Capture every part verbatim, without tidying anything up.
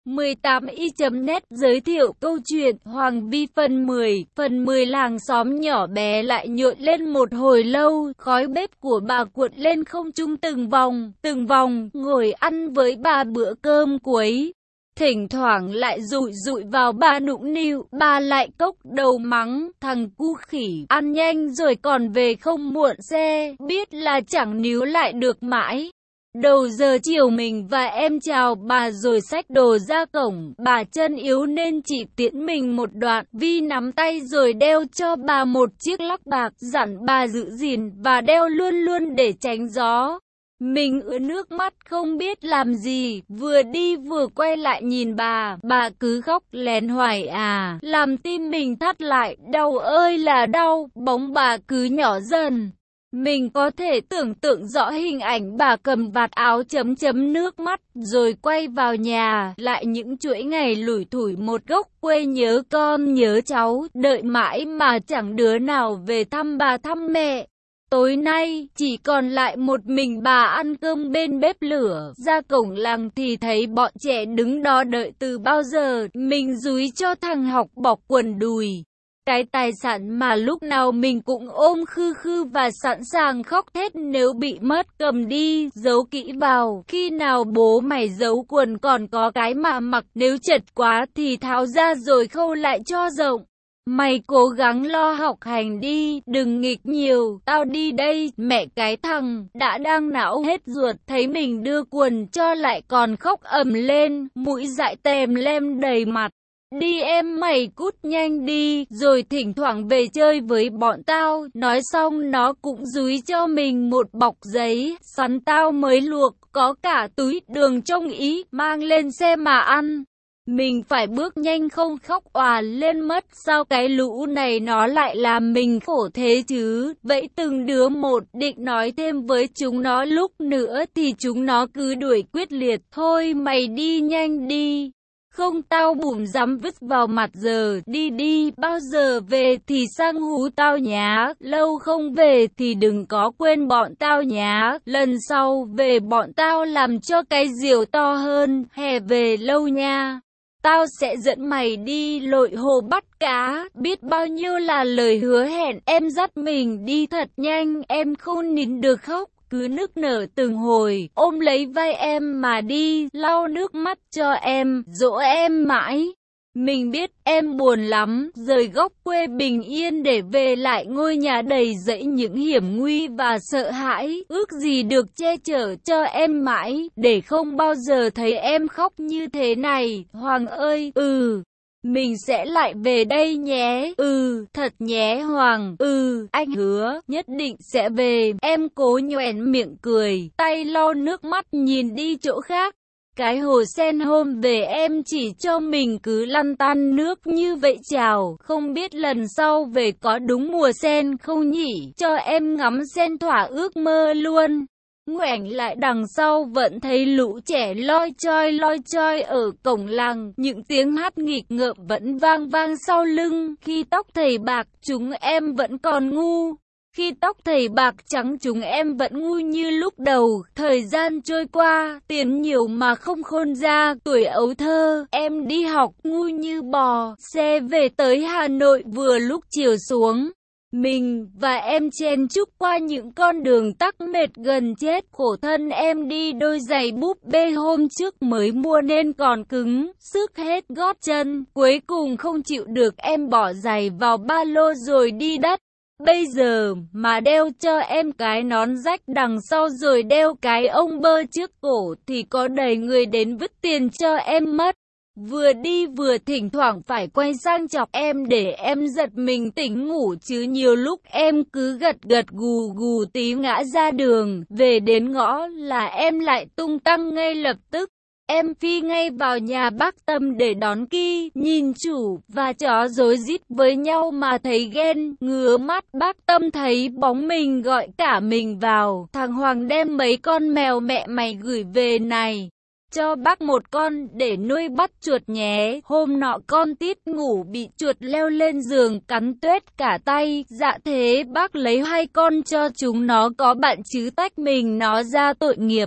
mười tám y chấm net giới thiệu câu chuyện Hoàng Vi phần mười. Phần mười làng xóm nhỏ bé lại nhộn lên một hồi lâu, khói bếp của bà cuộn lên không trung từng vòng, từng vòng, ngồi ăn với bà bữa cơm cuối. Thỉnh thoảng lại rụi rụi vào bà nũng nịu, bà lại cốc đầu mắng, thằng cu khỉ, ăn nhanh rồi còn về không muộn xe, biết là chẳng níu lại được mãi. Đầu giờ chiều mình và em chào bà rồi xách đồ ra cổng, bà chân yếu nên chỉ tiễn mình một đoạn, Vi nắm tay rồi đeo cho bà một chiếc lắc bạc, dặn bà giữ gìn và đeo luôn luôn để tránh gió. Mình ứa nước mắt không biết làm gì, vừa đi vừa quay lại nhìn bà, bà cứ khóc lén hoài à, làm tim mình thắt lại, đau ơi là đau, bóng bà cứ nhỏ dần. Mình có thể tưởng tượng rõ hình ảnh bà cầm vạt áo chấm chấm nước mắt, rồi quay vào nhà, lại những chuỗi ngày lủi thủi một gốc quê nhớ con nhớ cháu, đợi mãi mà chẳng đứa nào về thăm bà thăm mẹ. Tối nay, chỉ còn lại một mình bà ăn cơm bên bếp lửa, ra cổng làng thì thấy bọn trẻ đứng đó đợi từ bao giờ, mình dúi cho thằng học bọc quần đùi. Cái tài sản mà lúc nào mình cũng ôm khư khư và sẵn sàng khóc thét nếu bị mất, cầm đi, giấu kỹ vào, khi nào bố mày giấu quần còn có cái mà mặc, nếu chật quá thì tháo ra rồi khâu lại cho rộng. Mày cố gắng lo học hành đi, đừng nghịch nhiều, tao đi đây, mẹ cái thằng, đã đang não hết ruột, thấy mình đưa quần cho lại còn khóc ầm lên, mũi dại tèm lem đầy mặt. Đi em mày cút nhanh đi, rồi thỉnh thoảng về chơi với bọn tao, nói xong nó cũng dúi cho mình một bọc giấy, sắn tao mới luộc, có cả túi đường trong ý, mang lên xe mà ăn. Mình phải bước nhanh không khóc òa lên mất, sao cái lũ này nó lại làm mình khổ thế chứ, vậy từng đứa một định nói thêm với chúng nó lúc nữa thì chúng nó cứ đuổi quyết liệt, thôi mày đi nhanh đi. Không tao bủm dám vứt vào mặt giờ, đi đi, bao giờ về thì sang hú tao nhá, lâu không về thì đừng có quên bọn tao nhá, lần sau về bọn tao làm cho cái diều to hơn, hè về lâu nha. Tao sẽ dẫn mày đi lội hồ bắt cá, biết bao nhiêu là lời hứa hẹn, em dắt mình đi thật nhanh, em không nín được khóc. Cứ nức nở từng hồi, ôm lấy vai em mà đi, lau nước mắt cho em, dỗ em mãi. Mình biết em buồn lắm, rời góc quê bình yên để về lại ngôi nhà đầy dẫy những hiểm nguy và sợ hãi, ước gì được che chở cho em mãi, để không bao giờ thấy em khóc như thế này, Hoàng ơi, ừ. Mình sẽ lại về đây nhé, ừ, thật nhé Hoàng, ừ, anh hứa, nhất định sẽ về, em cố nhoẻn miệng cười, tay lau nước mắt nhìn đi chỗ khác. Cái hồ sen hôm về em chỉ cho mình cứ lăn tăn nước như vậy chào, không biết lần sau về có đúng mùa sen không nhỉ, cho em ngắm sen thỏa ước mơ luôn. Ngoảnh lại đằng sau vẫn thấy lũ trẻ loi choi loi choi ở cổng làng, những tiếng hát nghịch ngợm vẫn vang vang sau lưng, khi tóc thầy bạc chúng em vẫn còn ngu. Khi tóc thầy bạc trắng chúng em vẫn ngu như lúc đầu, thời gian trôi qua, tiền nhiều mà không khôn ra, tuổi ấu thơ, em đi học ngu như bò, xe về tới Hà Nội vừa lúc chiều xuống. Mình và em chen chúc qua những con đường tắc mệt gần chết, khổ thân em đi đôi giày búp bê hôm trước mới mua nên còn cứng, sức hết gót chân, cuối cùng không chịu được em bỏ giày vào ba lô rồi đi đất. Bây giờ mà đeo cho em cái nón rách đằng sau rồi đeo cái ông bơ trước cổ thì có đầy người đến vứt tiền cho em mất. Vừa đi vừa thỉnh thoảng phải quay sang chọc em để em giật mình tỉnh ngủ, chứ nhiều lúc em cứ gật gật gù gù tí ngã ra đường, về đến ngõ là em lại tung tăng ngay lập tức. Em phi ngay vào nhà bác Tâm để đón Ki, nhìn chủ và chó rối rít với nhau mà thấy ghen, ngứa mắt. Bác Tâm thấy bóng mình gọi cả mình vào, thằng Hoàng đem mấy con mèo mẹ mày gửi về này. Cho bác một con để nuôi bắt chuột nhé. Hôm nọ con Tít ngủ bị chuột leo lên giường cắn tuét cả tay, dạ thế bác lấy hai con cho chúng nó có bạn chứ tách mình nó ra tội nghiệp.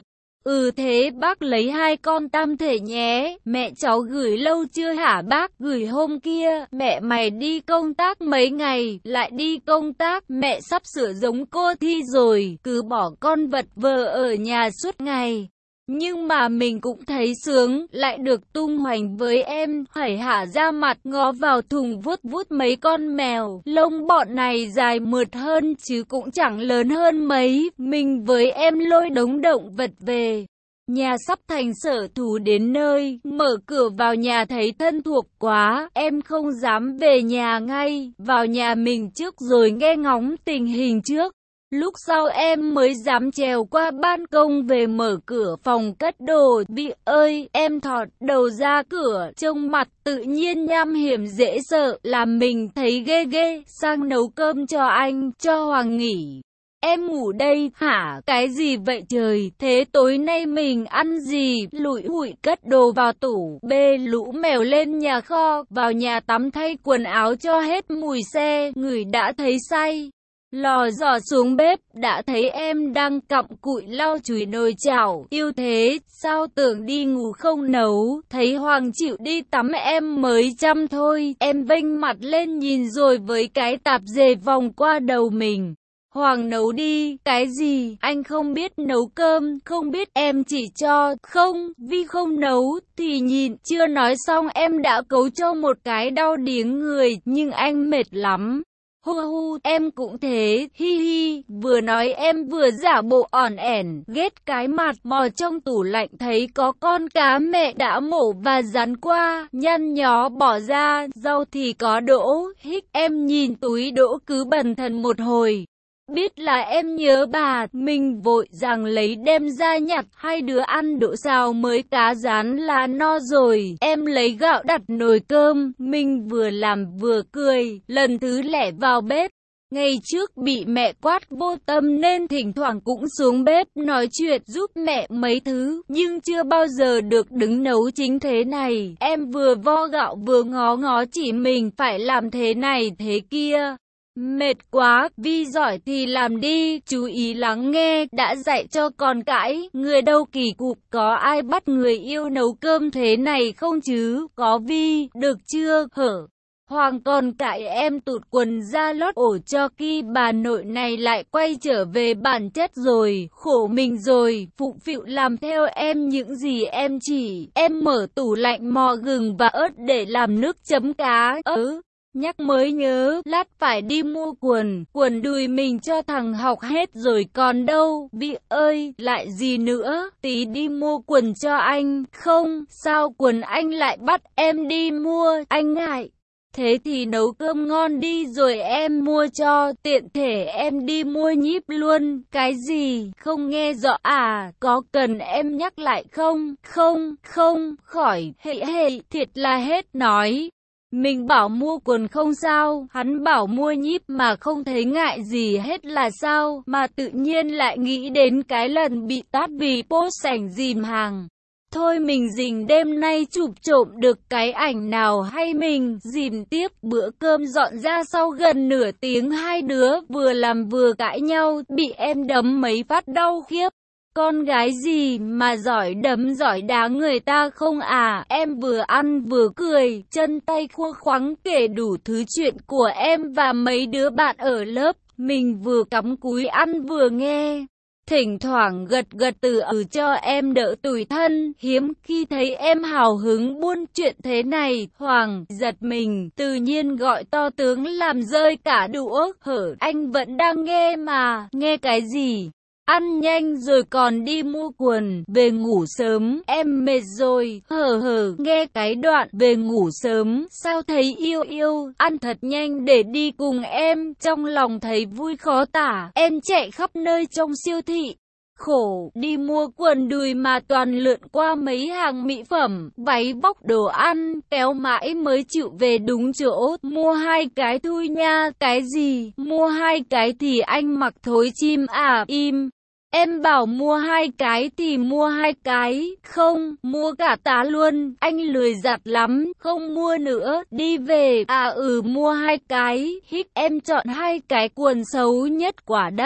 Ừ thế bác lấy hai con tam thể nhé, mẹ cháu gửi lâu chưa hả bác? Gửi hôm kia, mẹ mày đi công tác mấy ngày, lại đi công tác, mẹ sắp sửa giống cô Thi rồi, cứ bỏ con vật vờ ở nhà suốt ngày. Nhưng mà mình cũng thấy sướng, lại được tung hoành với em, hẩy hả ra mặt ngó vào thùng vuốt vuốt mấy con mèo, lông bọn này dài mượt hơn chứ cũng chẳng lớn hơn mấy, mình với em lôi đống động vật về. Nhà sắp thành sở thú đến nơi, mở cửa vào nhà thấy thân thuộc quá, em không dám về nhà ngay, vào nhà mình trước rồi nghe ngóng tình hình trước. Lúc sau em mới dám trèo qua ban công về mở cửa phòng cất đồ. Bị ơi, em thọt đầu ra cửa, trông mặt tự nhiên nham hiểm dễ sợ, làm mình thấy ghê ghê, sang nấu cơm cho anh, cho Hoàng nghỉ. Em ngủ đây, hả? Cái gì vậy trời? Thế tối nay mình ăn gì? Lủi hủi cất đồ vào tủ, bê lũ mèo lên nhà kho, vào nhà tắm thay quần áo cho hết mùi xe, người đã thấy say. Lò dò xuống bếp, đã thấy em đang cặm cụi lau chùi nồi chảo, yêu thế, sao tưởng đi ngủ không nấu, thấy Hoàng chịu đi tắm em mới chăm thôi, em vênh mặt lên nhìn rồi với cái tạp dề vòng qua đầu mình. Hoàng nấu đi, cái gì, anh không biết nấu cơm, không biết em chỉ cho, không, vì không nấu, thì nhìn, chưa nói xong em đã cấu cho một cái đau điếng người, nhưng anh mệt lắm. Hu hu, em cũng thế, hi hi, vừa nói em vừa giả bộ ỏn ẻn, ghét cái mặt, mò trong tủ lạnh thấy có con cá mẹ đã mổ và rán qua, nhăn nhó bỏ ra, rau thì có đỗ, hích, em nhìn túi đỗ cứ bần thần một hồi. Biết là em nhớ bà, mình vội rằng lấy đem ra nhặt, hai đứa ăn đỗ xào mới cá rán là no rồi. Em lấy gạo đặt nồi cơm, mình vừa làm vừa cười, lần thứ lẻ vào bếp. Ngày trước bị mẹ quát vô tâm nên thỉnh thoảng cũng xuống bếp nói chuyện giúp mẹ mấy thứ, nhưng chưa bao giờ được đứng nấu chính thế này. Em vừa vo gạo vừa ngó ngó chỉ mình phải làm thế này thế kia. Mệt quá, Vi giỏi thì làm đi, chú ý lắng nghe, đã dạy cho con cãi, người đâu kỳ cục, có ai bắt người yêu nấu cơm thế này không chứ, có Vi, được chưa, hở. Hoàng còn cãi em tụt quần ra lót ổ cho khi bà nội này lại quay trở về bản chất rồi, khổ mình rồi, phụng phịu làm theo em những gì em chỉ, em mở tủ lạnh mò gừng và ớt để làm nước chấm cá, ớ. Nhắc mới nhớ, lát phải đi mua quần, quần đùi mình cho thằng học hết rồi còn đâu, Vi ơi, lại gì nữa, tí đi mua quần cho anh, không, sao quần anh lại bắt em đi mua, anh ngại. Thế thì nấu cơm ngon đi rồi em mua cho, tiện thể em đi mua nhíp luôn, cái gì, không nghe rõ à, có cần em nhắc lại không, không, không, khỏi, hệ hệ, thiệt là hết nói. Mình bảo mua quần không sao, hắn bảo mua nhíp mà không thấy ngại gì hết là sao, mà tự nhiên lại nghĩ đến cái lần bị tát vì post sảnh dìm hàng. Thôi mình rình đêm nay chụp trộm được cái ảnh nào hay mình dìm tiếp. Bữa cơm dọn ra sau gần nửa tiếng hai đứa vừa làm vừa cãi nhau, bị em đấm mấy phát đau khiếp. Con gái gì mà giỏi đấm giỏi đá người ta không à, em vừa ăn vừa cười, chân tay khua khoắng kể đủ thứ chuyện của em và mấy đứa bạn ở lớp, mình vừa cắm cúi ăn vừa nghe. Thỉnh thoảng gật gật từ ừ cho em đỡ tủi thân, hiếm khi thấy em hào hứng buôn chuyện thế này. Hoàng giật mình, tự nhiên gọi to tướng làm rơi cả đũa, hở, anh vẫn đang nghe mà, nghe cái gì? Ăn nhanh rồi còn đi mua quần, về ngủ sớm, em mệt rồi, hờ hờ, nghe cái đoạn về ngủ sớm, sao thấy yêu yêu, ăn thật nhanh để đi cùng em, trong lòng thấy vui khó tả, em chạy khắp nơi trong siêu thị. Khổ, đi mua quần đùi mà toàn lượn qua mấy hàng mỹ phẩm, váy vóc đồ ăn, kéo mãi mới chịu về đúng chỗ, mua hai cái thôi nha, cái gì, mua hai cái thì anh mặc thối chim à, im. Em bảo mua hai cái thì mua hai cái, không, mua cả tá luôn, anh lười giặt lắm, không mua nữa, đi về, à ừ mua hai cái, hích em chọn hai cái quần xấu nhất quả đất.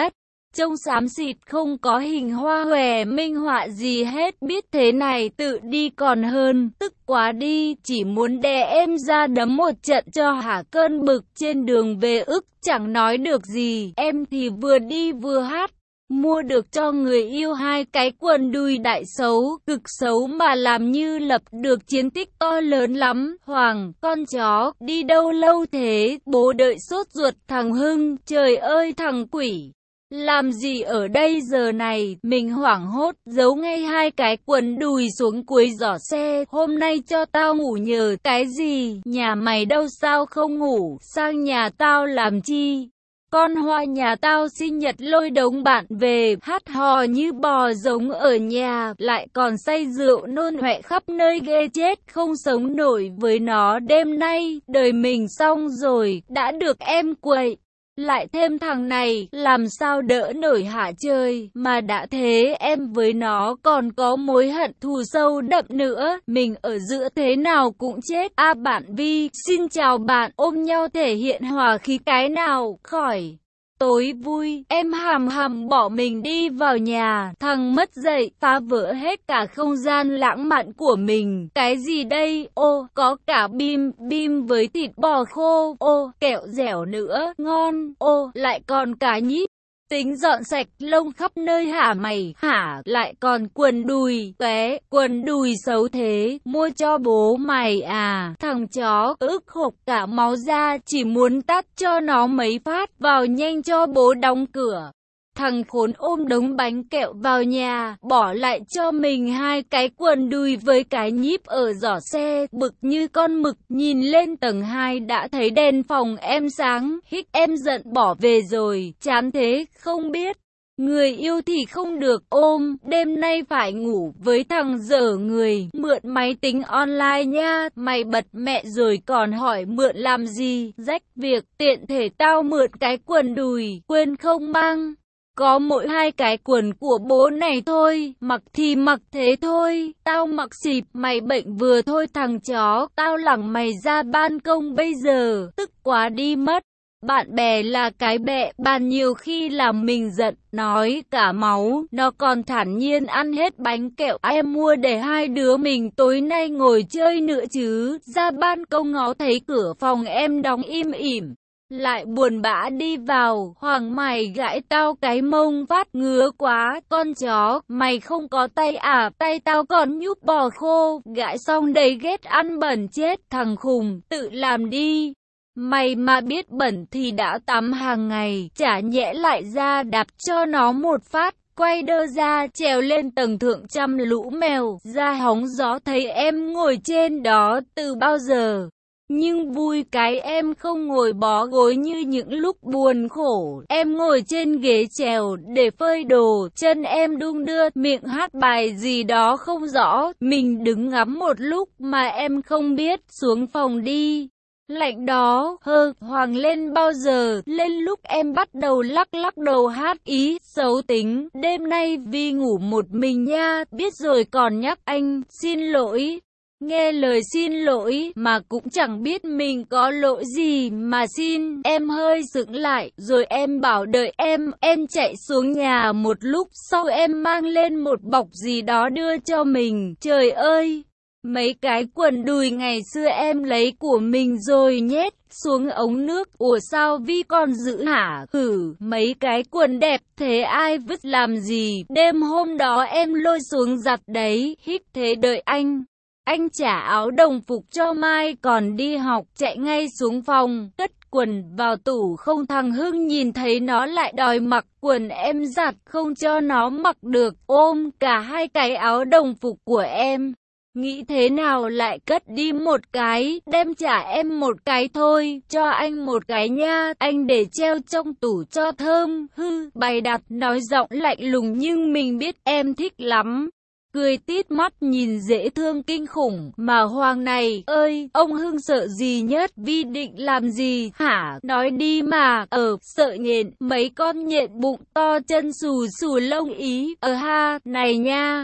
trông xám xịt không có hình hoa hòe minh họa gì hết, biết thế này tự đi còn hơn, tức quá đi, chỉ muốn đè em ra đấm một trận cho hả cơn bực. Trên đường về ức chẳng nói được gì, em thì vừa đi vừa hát. Mua được cho người yêu hai cái quần đùi đại xấu, cực xấu mà làm như lập được chiến tích to lớn lắm. Hoàng, con chó, đi đâu lâu thế? Bố đợi sốt ruột. Thằng Hưng, trời ơi thằng quỷ, làm gì ở đây giờ này? Mình hoảng hốt, giấu ngay hai cái quần đùi xuống cuối giỏ xe. Hôm nay cho tao ngủ nhờ cái gì? Nhà mày đâu sao không ngủ? Sang nhà tao làm chi? Con Hoa nhà tao sinh nhật lôi đống bạn về, hát hò như bò giống ở nhà, lại còn say rượu nôn hoẹ khắp nơi ghê chết, không sống nổi với nó. Đêm nay, đời mình xong rồi, đã được em quậy. Lại thêm thằng này, làm sao đỡ nổi hả trời, mà đã thế em với nó còn có mối hận thù sâu đậm nữa, mình ở giữa thế nào cũng chết. A à, bạn Vi, xin chào bạn, ôm nhau thể hiện hòa khí cái nào, khỏi. Tối vui, em hàm hàm bỏ mình đi vào nhà, thằng mất dậy, phá vỡ hết cả không gian lãng mạn của mình. Cái gì đây? Ô, có cả bim, bim với thịt bò khô, ô, kẹo dẻo nữa, ngon, ô, lại còn cả nhíp. Tính dọn sạch lông khắp nơi hả mày, hả, lại còn quần đùi, ké, quần đùi xấu thế, mua cho bố mày à, thằng chó, ức hộc cả máu ra, chỉ muốn tát cho nó mấy phát, vào nhanh cho bố đóng cửa. Thằng khốn ôm đống bánh kẹo vào nhà, bỏ lại cho mình hai cái quần đùi với cái nhíp ở giỏ xe, bực như con mực. Nhìn lên tầng hai đã thấy đèn phòng em sáng, hích em giận bỏ về rồi, chán thế, không biết. Người yêu thì không được ôm, đêm nay phải ngủ với thằng dở người, mượn máy tính online nha, mày bật mẹ rồi còn hỏi mượn làm gì, rách việc, tiện thể tao mượn cái quần đùi, quên không mang. Có mỗi hai cái quần của bố này thôi, mặc thì mặc thế thôi, tao mặc xịp, mày bệnh vừa thôi thằng chó, tao lẳng mày ra ban công bây giờ, tức quá đi mất. Bạn bè là cái bẹ, bàn nhiều khi làm mình giận, nói cả máu, nó còn thản nhiên ăn hết bánh kẹo em mua để hai đứa mình tối nay ngồi chơi nữa chứ, ra ban công ngó thấy cửa phòng em đóng im ỉm. Lại buồn bã đi vào, Hoàng mày gãi tao cái mông phát ngứa quá, con chó, mày không có tay à, tay tao còn nhúp bò khô, gãi xong đầy ghét ăn bẩn chết, thằng khùng, tự làm đi. Mày mà biết bẩn thì đã tắm hàng ngày, chả nhẽ lại ra đạp cho nó một phát. Quay đơ ra, trèo lên tầng thượng chăm lũ mèo, ra hóng gió thấy em ngồi trên đó từ bao giờ. Nhưng vui cái em không ngồi bó gối như những lúc buồn khổ, em ngồi trên ghế chèo để phơi đồ, chân em đung đưa, miệng hát bài gì đó không rõ, mình đứng ngắm một lúc mà em không biết, xuống phòng đi. Lạnh đó, hơ, Hoàng lên bao giờ, lên lúc em bắt đầu lắc lắc đầu hát ý, xấu tính, đêm nay Vi ngủ một mình nha, biết rồi còn nhắc anh, xin lỗi. Nghe lời xin lỗi mà cũng chẳng biết mình có lỗi gì mà xin, em hơi sững lại, rồi em bảo đợi em, em chạy xuống nhà một lúc, sau em mang lên một bọc gì đó đưa cho mình, trời ơi! Mấy cái quần đùi ngày xưa em lấy của mình rồi nhét xuống ống nước, ủa sao Vi còn giữ hả? Hử, mấy cái quần đẹp thế ai vứt làm gì? Đêm hôm đó em lôi xuống giặt đấy, hít thế đợi anh. Anh trả áo đồng phục cho mai còn đi học, chạy ngay xuống phòng, cất quần vào tủ không. Thằng Hưng nhìn thấy nó lại đòi mặc quần em giặt, không cho nó mặc được, ôm cả hai cái áo đồng phục của em. Nghĩ thế nào lại cất đi một cái, đem trả em một cái thôi, cho anh một cái nha, anh để treo trong tủ cho thơm, hư, bày đặt, nói giọng lạnh lùng nhưng mình biết em thích lắm. Cười tít mắt nhìn dễ thương kinh khủng, mà Hoàng này, ơi, ông Hưng sợ gì nhất, Vi định làm gì, hả, nói đi mà, ờ, sợ nhện, mấy con nhện bụng to chân xù xù lông ý, ờ ha, này nha.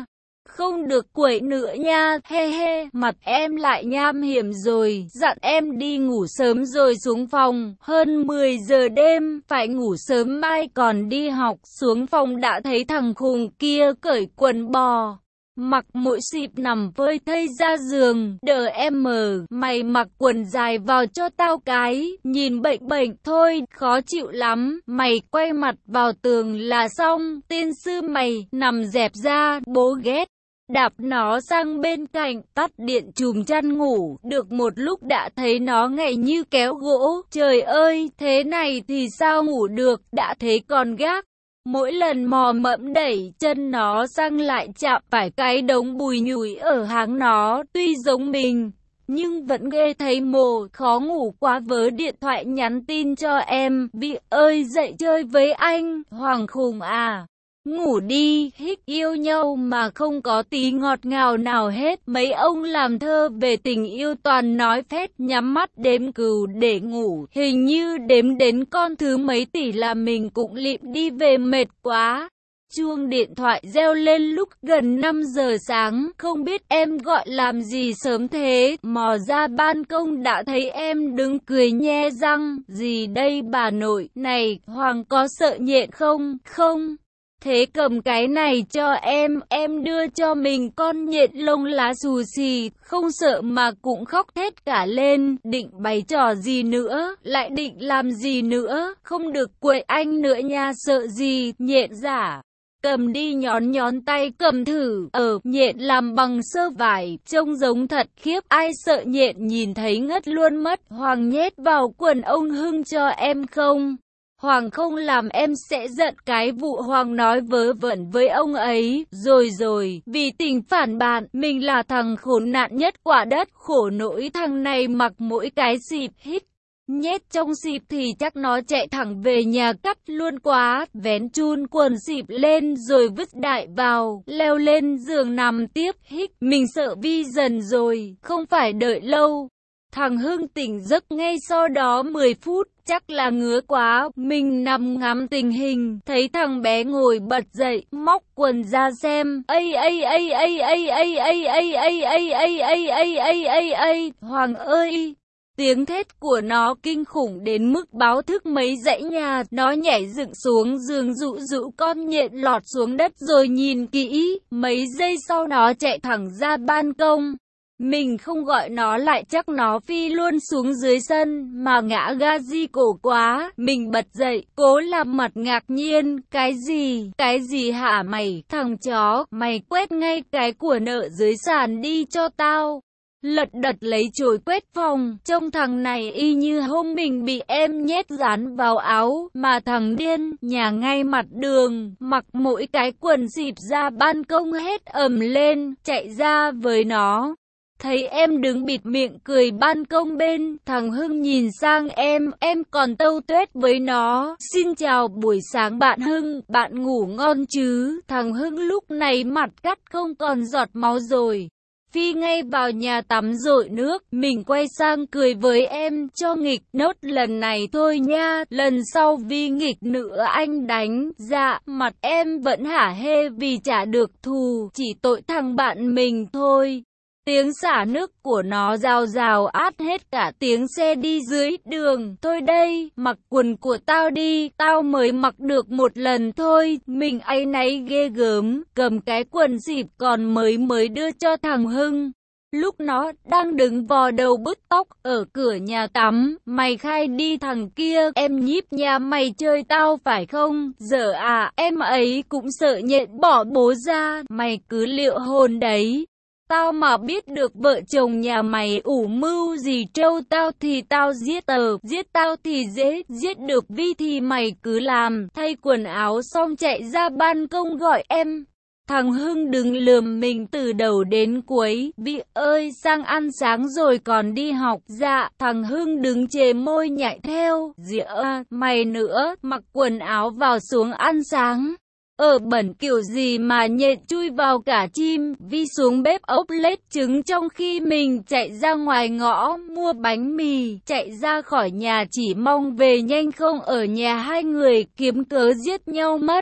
Không được quậy nữa nha, he he, mặt em lại nham hiểm rồi, dặn em đi ngủ sớm rồi xuống phòng, hơn mười giờ đêm, phải ngủ sớm mai còn đi học, xuống phòng đã thấy thằng khùng kia cởi quần bò. Mặc mỗi xịp nằm phơi thây ra giường, đờ em mờ, mày mặc quần dài vào cho tao cái, nhìn bệnh bệnh thôi, khó chịu lắm, mày quay mặt vào tường là xong, tiên sư mày, nằm dẹp ra, bố ghét. Đạp nó sang bên cạnh, tắt điện chùm chăn ngủ, được một lúc đã thấy nó ngậy như kéo gỗ, trời ơi, thế này thì sao ngủ được, đã thế còn gác. Mỗi lần mò mẫm đẩy chân nó sang lại chạm phải cái đống bùi nhùi ở háng nó, tuy giống mình, nhưng vẫn ghê thấy mồ, khó ngủ quá vớ điện thoại nhắn tin cho em, Vi ơi dậy chơi với anh, Hoàng khùng à. Ngủ đi, hích yêu nhau mà không có tí ngọt ngào nào hết. Mấy ông làm thơ về tình yêu toàn nói phét, nhắm mắt đếm cừu để ngủ. Hình như đếm đến con thứ mấy tỷ là mình cũng lịm đi về mệt quá. Chuông điện thoại reo lên lúc gần năm giờ sáng, không biết em gọi làm gì sớm thế, mò ra ban công đã thấy em đứng cười nhe răng, gì đây bà nội, này, Hoàng có sợ nhện không, không? Thế cầm cái này cho em, em đưa cho mình con nhện lông lá xù xì, không sợ mà cũng khóc thét cả lên, định bày trò gì nữa, lại định làm gì nữa, không được quậy anh nữa nha, sợ gì, nhện giả. Cầm đi nhón nhón tay cầm thử, ờ, nhện làm bằng sơ vải, trông giống thật khiếp, ai sợ nhện nhìn thấy ngất luôn mất, Hoàng nhét vào quần ông Hưng cho em không? Hoàng không làm em sẽ giận cái vụ Hoàng nói vớ vẩn với ông ấy, rồi rồi, vì tình phản bạn, mình là thằng khốn nạn nhất quả đất, khổ nỗi thằng này mặc mỗi cái xịp hít. Nhét trong xịp thì chắc nó chạy thẳng về nhà cắt luôn quá, vén chun quần xịp lên rồi vứt đại vào, leo lên giường nằm tiếp hít, mình sợ Vi dần rồi, không phải đợi lâu. Thằng Hưng tỉnh giấc ngay sau đó mười phút, chắc là ngứa quá, mình nằm ngắm tình hình, thấy thằng bé ngồi bật dậy, móc quần ra xem, ây ây ây ây ây ây ây ây ây ây ây ây ây ây ây ây, Hoàng ơi! Tiếng thét của nó kinh khủng đến mức báo thức mấy dãy nhà, nó nhảy dựng xuống giường dụ dụ con nhện lọt xuống đất rồi nhìn kỹ, mấy giây sau nó chạy thẳng ra ban công. Mình không gọi nó lại chắc nó phi luôn xuống dưới sân, mà ngã ga di cổ quá, mình bật dậy, cố làm mặt ngạc nhiên, cái gì, cái gì hả mày, thằng chó, mày quét ngay cái của nợ dưới sàn đi cho tao. Lật đật lấy chổi quét phòng, trông thằng này y như hôm mình bị em nhét dán vào áo, mà thằng điên, nhà ngay mặt đường, mặc mỗi cái quần xịp ra ban công hết ầm lên, chạy ra với nó. Thấy em đứng bịt miệng cười ban công bên, thằng Hưng nhìn sang em, em còn tâu tuét với nó. Xin chào buổi sáng bạn Hưng, bạn ngủ ngon chứ? Thằng Hưng lúc này mặt cắt không còn giọt máu rồi. Phi ngay vào nhà tắm dội nước, mình quay sang cười với em, cho nghịch nốt lần này thôi nha, lần sau vì nghịch nữa anh đánh. Dạ, mặt em vẫn hả hê vì chả được thù, chỉ tội thằng bạn mình thôi. Tiếng xả nước của nó rào rào át hết cả tiếng xe đi dưới đường. Thôi đây, mặc quần của tao đi, tao mới mặc được một lần thôi. Mình áy náy ghê gớm, cầm cái quần xịp còn mới mới đưa cho thằng Hưng. Lúc nó đang đứng vò đầu bứt tóc ở cửa nhà tắm, mày khai đi thằng kia, em nhíp nhà mày chơi tao phải không? Giờ à, em ấy cũng sợ nhện bỏ bố ra, mày cứ liệu hồn đấy. Tao mà biết được vợ chồng nhà mày ủ mưu gì trâu tao thì tao giết tờ, giết tao thì dễ, giết được Vi thì mày cứ làm, thay quần áo xong chạy ra ban công gọi em. Thằng Hưng đừng lườm mình từ đầu đến cuối, Vi ơi sang ăn sáng rồi còn đi học. Dạ, thằng Hưng đứng chề môi nhảy theo, dịa mày nữa, mặc quần áo vào xuống ăn sáng. Ở bẩn kiểu gì mà nhện chui vào cả chim, Vi xuống bếp ốp lết trứng trong khi mình chạy ra ngoài ngõ mua bánh mì, chạy ra khỏi nhà chỉ mong về nhanh không ở nhà hai người kiếm cớ giết nhau mất.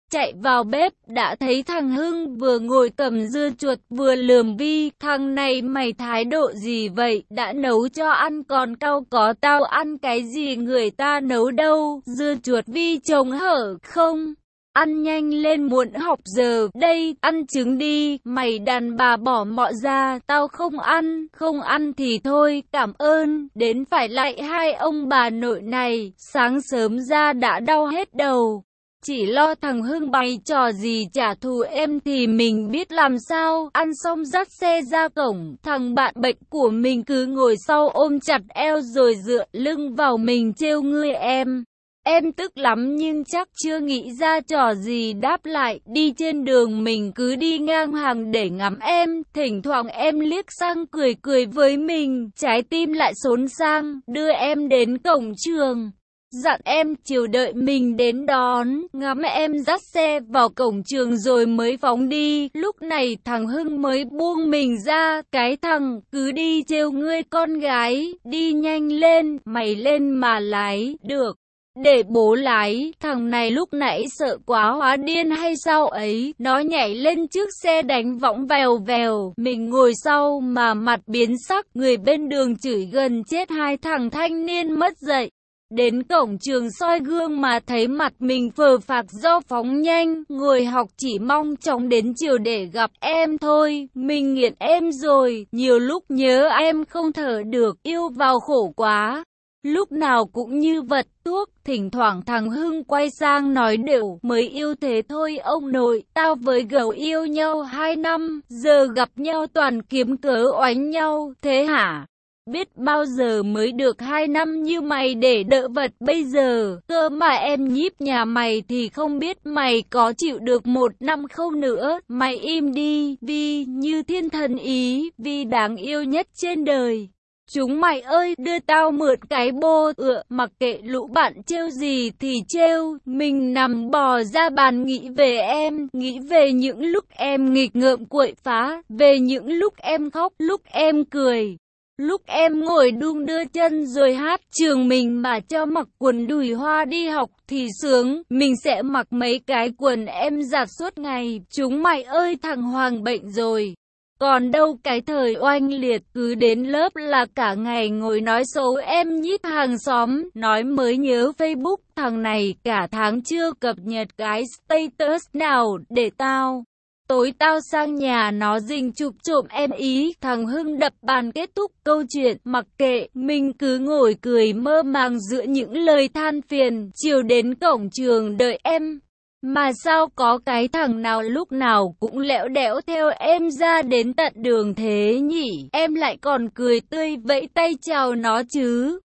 chạy vào bếp, đã thấy thằng Hưng vừa ngồi cầm dưa chuột vừa lườm Vi, thằng này mày thái độ gì vậy, đã nấu cho ăn còn cau có tao ăn cái gì người ta nấu đâu, dưa chuột Vi trông hở không? Ăn nhanh lên muộn học giờ, đây, ăn trứng đi, mày đàn bà bỏ mọ ra, tao không ăn, không ăn thì thôi, cảm ơn, đến phải lại hai ông bà nội này, sáng sớm ra đã đau hết đầu. Chỉ lo thằng Hưng bày trò gì trả thù em thì mình biết làm sao, ăn xong dắt xe ra cổng, thằng bạn bệnh của mình cứ ngồi sau ôm chặt eo rồi dựa lưng vào mình trêu ngươi em. Em tức lắm nhưng chắc chưa nghĩ ra trò gì đáp lại, đi trên đường mình cứ đi ngang hàng để ngắm em, thỉnh thoảng em liếc sang cười cười với mình, trái tim lại xốn sang, đưa em đến cổng trường. Dặn em chiều đợi mình đến đón, ngắm em dắt xe vào cổng trường rồi mới phóng đi, lúc này thằng Hưng mới buông mình ra, cái thằng, cứ đi trêu ngươi con gái, đi nhanh lên, mày lên mà lái, được. Để bố lái, thằng này lúc nãy sợ quá hóa điên hay sao ấy, nó nhảy lên trước xe đánh võng vèo vèo, mình ngồi sau mà mặt biến sắc, người bên đường chửi gần chết hai thằng thanh niên mất dậy. Đến cổng trường soi gương mà thấy mặt mình phờ phạc do phóng nhanh, ngồi học chỉ mong chóng đến chiều để gặp em thôi, mình nghiện em rồi, nhiều lúc nhớ em không thở được, yêu vào khổ quá. Lúc nào cũng như vật thuốc, thỉnh thoảng thằng Hưng quay sang nói đều, mới yêu thế thôi ông nội, tao với gấu yêu nhau hai năm, giờ gặp nhau toàn kiếm cớ oánh nhau, thế hả? Biết bao giờ mới được hai năm như mày để đỡ vật bây giờ, cơ mà em nhíp nhà mày thì không biết mày có chịu được một năm không nữa, mày im đi, Vi, như thiên thần ý, Vi đáng yêu nhất trên đời. Chúng mày ơi, đưa tao mượn cái bô, ựa, mặc kệ lũ bạn trêu gì thì trêu, mình nằm bò ra bàn nghĩ về em, nghĩ về những lúc em nghịch ngợm quậy phá, về những lúc em khóc, lúc em cười. Lúc em ngồi đung đưa chân rồi hát trường mình mà cho mặc quần đùi hoa đi học thì sướng, mình sẽ mặc mấy cái quần em giặt suốt ngày, chúng mày ơi thằng Hoàng bệnh rồi. Còn đâu cái thời oanh liệt cứ đến lớp là cả ngày ngồi nói xấu em nhít hàng xóm, nói mới nhớ Facebook thằng này cả tháng chưa cập nhật cái status nào để tao. Tối tao sang nhà nó rình chụp trộm em ý, thằng Hưng đập bàn kết thúc câu chuyện, mặc kệ, mình cứ ngồi cười mơ màng giữa những lời than phiền, chiều đến cổng trường đợi em. Mà sao có cái thằng nào lúc nào cũng lẽo đẽo theo em ra đến tận đường thế nhỉ, em lại còn cười tươi vẫy tay chào nó chứ.